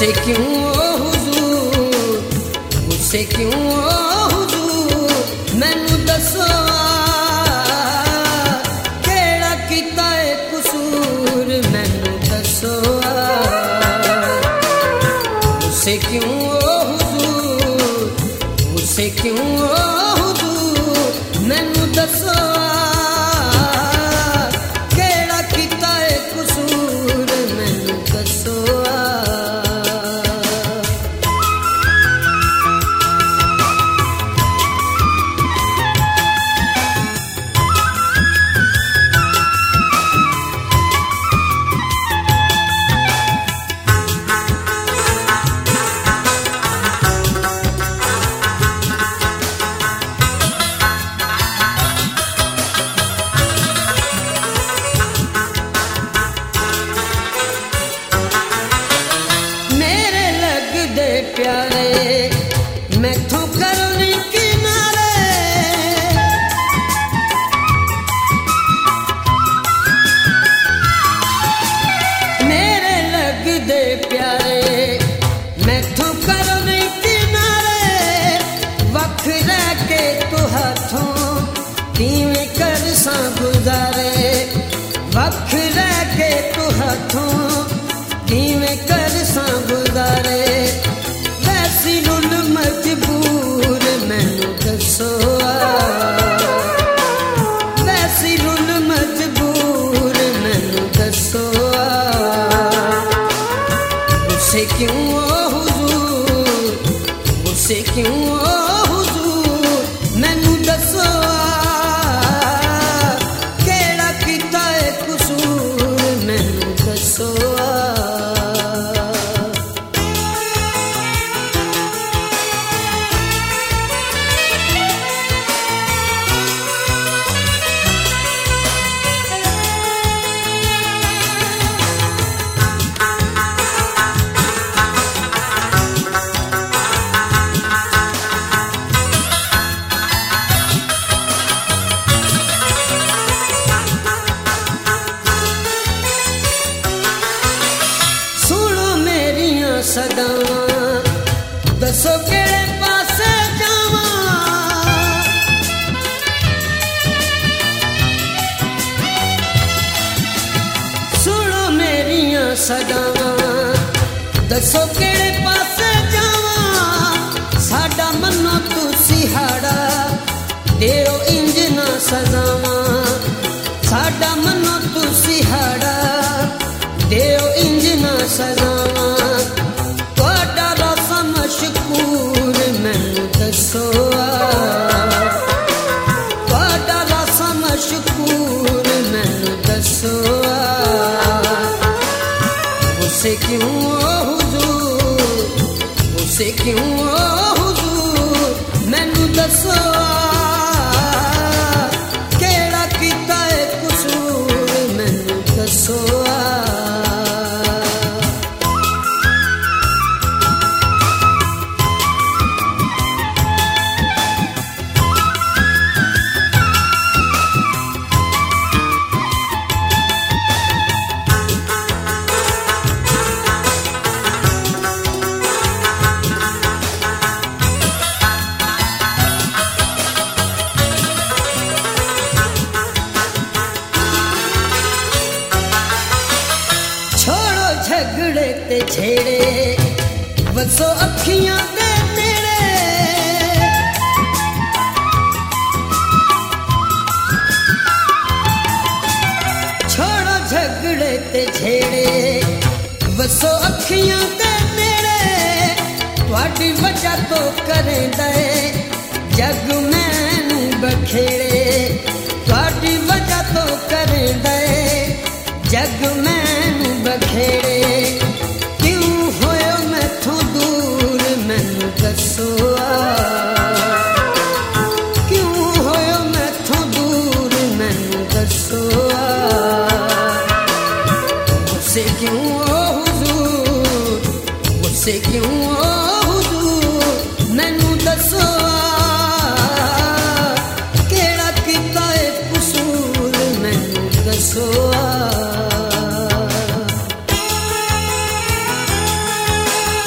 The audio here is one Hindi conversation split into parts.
गुस्से क्यों ओ हुजूर, गुस्से क्यों ओ हुजूर, मैनू दसो केड़ा कीता है कसूर, मैनू दसो गुस्से क्यों ओ हुजूर, गुस्से क्यों ओ हुजूर, मैनू दसो केड़ा कीता है कसूर, मैनू दसो। प्यारे मैथों करो नी किनारे, मेरे लग दे प्यारे मैथों करो नी किनारे, वख रह के तू हाथों किवें कर सा गुजारे, वख रह के तू हाथों किवें कर सा गुजारे, मजबूर मैनू दसो वैसी रुल मजबूर मैनू दसो, गुस्से क्यों ओ हुजूर, गुस्से क्यों ओ हुजूर, मैनू दसो केड़ा कीता है कसूर, मैनू दसो। सदावां दसो केड़े पासे जावां, सुनो मेरियां सदावां दसो केड़े पासे जावां, साडा मनो तुसी हाड़ा देओ इंज ना सजावां, साडा मनो तुसी हाड़ा देओ इंज ना सजावां, मशकूर मैनू दसो तुहाडा रासा मशकूर मैनू दसो, गुस्से क्यों ओ हुजूर, गुस्से क्यों ओ हुजूर, मैनू दसो केड़ा कीता है कसूर, मैनू दसो। झगड़े ते छेड़े वसो अखियां दे नेड़े, छोड़ो झगड़े ते छेड़े वसो अखियां दे नेड़े, तुहाडी वजह तो करें दे जग मैनू बखेड़े, तुहाडी वजह तो करें दे जग मैनू बखेड़े, क्यों होयो मैथों दूर मैनू दसो, क्यों होयो मैथों दूर मैनू दसो, गुस्से क्यों ओ हुजूर, गुस्से क्यों ओ हुजूर, मैनू दसो केड़ा कीता है कसूर, मैनू दसो।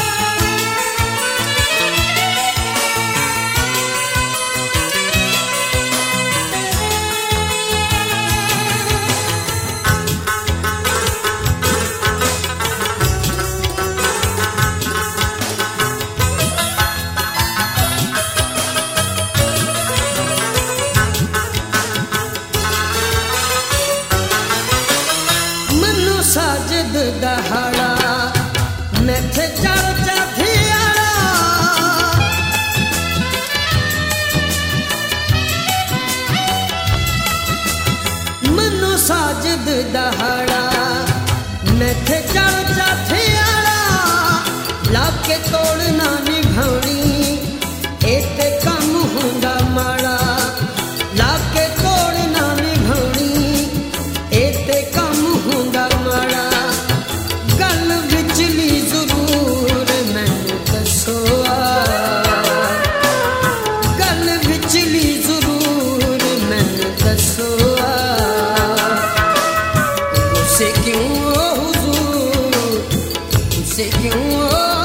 ओ